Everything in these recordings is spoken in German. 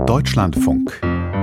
Deutschlandfunk.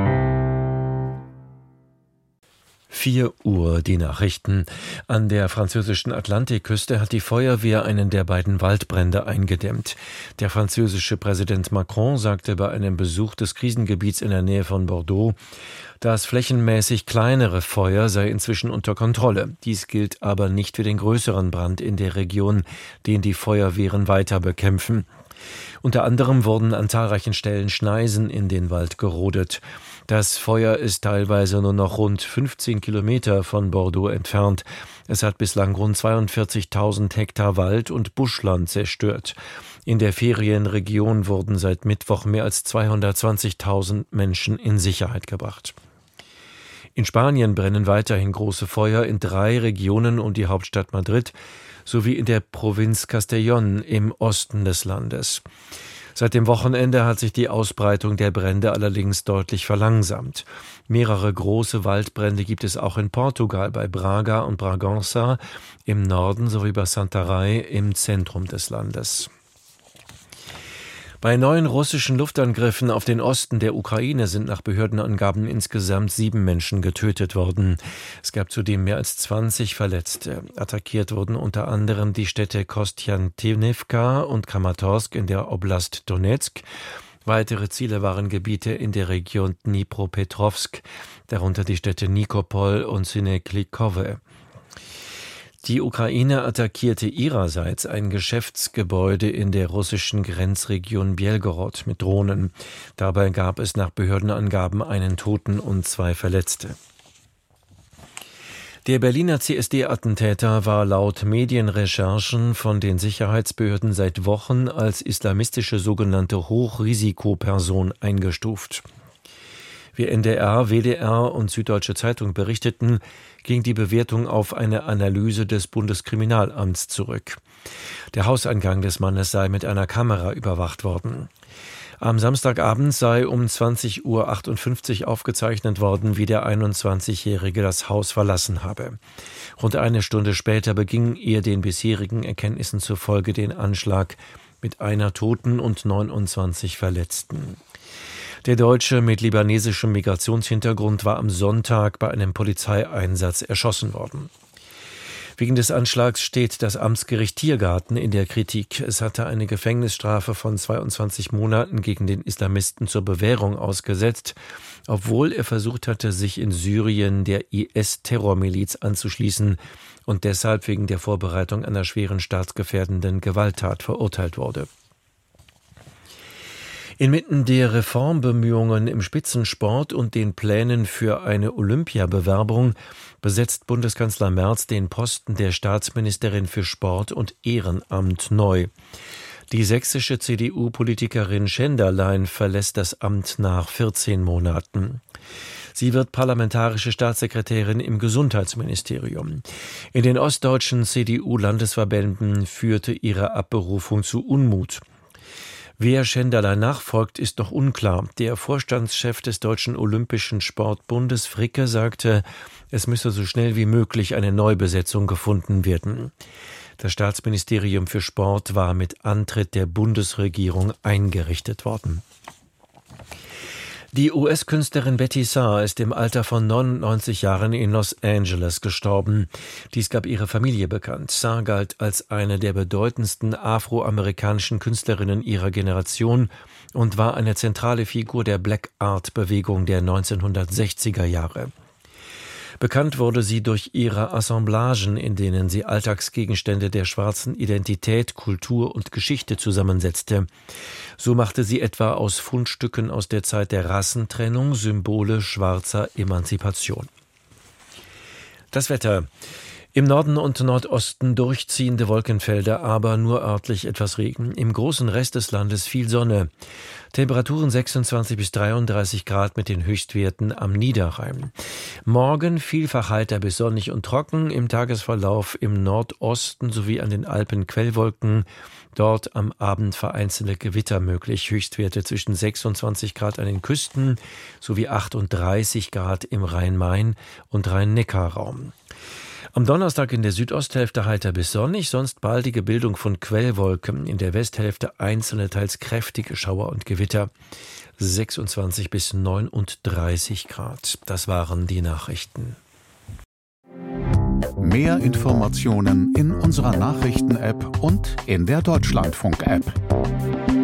4 Uhr, die Nachrichten. An der französischen Atlantikküste hat die Feuerwehr einen der beiden Waldbrände eingedämmt. Der französische Präsident Macron sagte bei einem Besuch des Krisengebiets in der Nähe von Bordeaux, das flächenmäßig kleinere Feuer sei inzwischen unter Kontrolle. Dies gilt aber nicht für den größeren Brand in der Region, den die Feuerwehren weiter bekämpfen. Unter anderem wurden an zahlreichen Stellen Schneisen in den Wald gerodet. Das Feuer ist teilweise nur noch rund 15 Kilometer von Bordeaux entfernt. Es hat bislang rund 42.000 Hektar Wald und Buschland zerstört. In der Ferienregion wurden seit Mittwoch mehr als 220.000 Menschen in Sicherheit gebracht. In Spanien brennen weiterhin große Feuer in 3 Regionen um die Hauptstadt Madrid sowie in der Provinz Castellón im Osten des Landes. Seit dem Wochenende hat sich die Ausbreitung der Brände allerdings deutlich verlangsamt. Mehrere große Waldbrände gibt es auch in Portugal, bei Braga und Bragança im Norden sowie bei Santarém im Zentrum des Landes. Bei neuen russischen Luftangriffen auf den Osten der Ukraine sind nach Behördenangaben insgesamt 7 Menschen getötet worden. Es gab zudem mehr als 20 Verletzte. Attackiert wurden unter anderem die Städte Kostjantinivka und Kramatorsk in der Oblast Donezk. Weitere Ziele waren Gebiete in der Region Dnipropetrovsk, darunter die Städte Nikopol und Syneklikowe. Die Ukraine attackierte ihrerseits ein Geschäftsgebäude in der russischen Grenzregion Belgorod mit Drohnen. Dabei gab es nach Behördenangaben einen Toten und 2 Verletzte. Der Berliner CSD-Attentäter war laut Medienrecherchen von den Sicherheitsbehörden seit Wochen als islamistische sogenannte Hochrisikoperson eingestuft. Wie NDR, WDR und Süddeutsche Zeitung berichteten, ging die Bewertung auf eine Analyse des Bundeskriminalamts zurück. Der Hauseingang des Mannes sei mit einer Kamera überwacht worden. Am Samstagabend sei um 20:58 Uhr aufgezeichnet worden, wie der 21-Jährige das Haus verlassen habe. Rund eine Stunde später beging er den bisherigen Erkenntnissen zufolge den Anschlag mit einer Toten und 29 Verletzten. Der Deutsche mit libanesischem Migrationshintergrund war am Sonntag bei einem Polizeieinsatz erschossen worden. Wegen des Anschlags steht das Amtsgericht Tiergarten in der Kritik. Es hatte eine Gefängnisstrafe von 22 Monaten gegen den Islamisten zur Bewährung ausgesetzt, obwohl er versucht hatte, sich in Syrien der IS-Terrormiliz anzuschließen und deshalb wegen der Vorbereitung einer schweren staatsgefährdenden Gewalttat verurteilt wurde. Inmitten der Reformbemühungen im Spitzensport und den Plänen für eine Olympiabewerbung besetzt Bundeskanzler Merz den Posten der Staatsministerin für Sport und Ehrenamt neu. Die sächsische CDU-Politikerin Schenderlein verlässt das Amt nach 14 Monaten. Sie wird parlamentarische Staatssekretärin im Gesundheitsministerium. In den ostdeutschen CDU-Landesverbänden führte ihre Abberufung zu Unmut. Wer Schenderlein nachfolgt, ist noch unklar. Der Vorstandschef des Deutschen Olympischen Sportbundes, Fricke, sagte, es müsse so schnell wie möglich eine Neubesetzung gefunden werden. Das Staatsministerium für Sport war mit Antritt der Bundesregierung eingerichtet worden. Die US-Künstlerin Betty Saar ist im Alter von 99 Jahren in Los Angeles gestorben. Dies gab ihre Familie bekannt. Saar galt als eine der bedeutendsten afroamerikanischen Künstlerinnen ihrer Generation und war eine zentrale Figur der Black Art-Bewegung der 1960er Jahre. Bekannt wurde sie durch ihre Assemblagen, in denen sie Alltagsgegenstände der schwarzen Identität, Kultur und Geschichte zusammensetzte. So machte sie etwa aus Fundstücken aus der Zeit der Rassentrennung Symbole schwarzer Emanzipation. Das Wetter. Im Norden und Nordosten durchziehende Wolkenfelder, aber nur örtlich etwas Regen. Im großen Rest des Landes viel Sonne. Temperaturen 26 bis 33 Grad mit den Höchstwerten am Niederrhein. Morgen vielfach heiter bis sonnig und trocken. Im Tagesverlauf im Nordosten sowie an den Alpen Quellwolken. Dort am Abend vereinzelte Gewitter möglich. Höchstwerte zwischen 26 Grad an den Küsten sowie 38 Grad im Rhein-Main- und Rhein-Neckar-Raum. Am Donnerstag in der Südosthälfte heiter bis sonnig, sonst baldige Bildung von Quellwolken. In der Westhälfte einzelne, teils kräftige Schauer und Gewitter. 26 bis 39 Grad. Das waren die Nachrichten. Mehr Informationen in unserer Nachrichten-App und in der Deutschlandfunk-App.